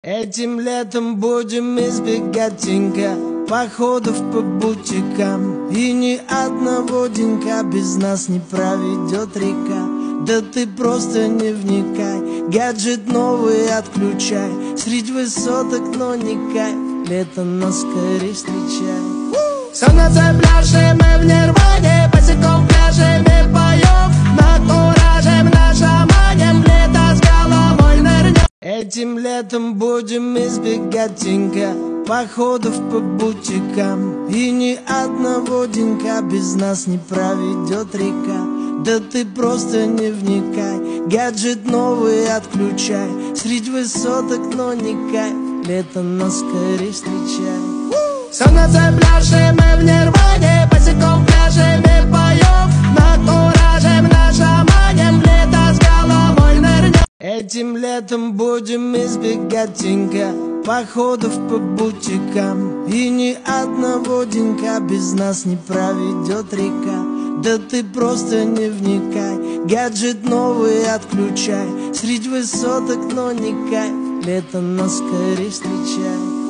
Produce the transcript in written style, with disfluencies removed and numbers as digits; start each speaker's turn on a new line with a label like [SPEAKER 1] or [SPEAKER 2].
[SPEAKER 1] Этим летом будем избегать тенька, походов по бутикам, и ни одного денька без нас не проведет река. Да ты просто не вникай, гаджет новый отключай, средь высоток, но не кайф, лето нас скорее встречай. Солнце пляже, мы в нирване, босиком в пляже мы поем, на кураже, на шамане, лето с головой нырнем. Этим летом будем избегать тенька, походов по бутикам, и ни одного денька без нас не проведет река. Да ты просто не вникай, гаджет новый отключай, средь высоток, но не кайф, лето нас скорее встречай. Солнце пляже, мы в нирване, босиком в пляже мы поем, на кураже, на шамане, лето с головой нырнем. Этим летом будем избегать тенька, походов по бутикам, и ни одного денька без нас не проведет река. Да ты просто не вникай, гаджет новый отключай, средь высоток, но не кайф, лето нас скорее встречай.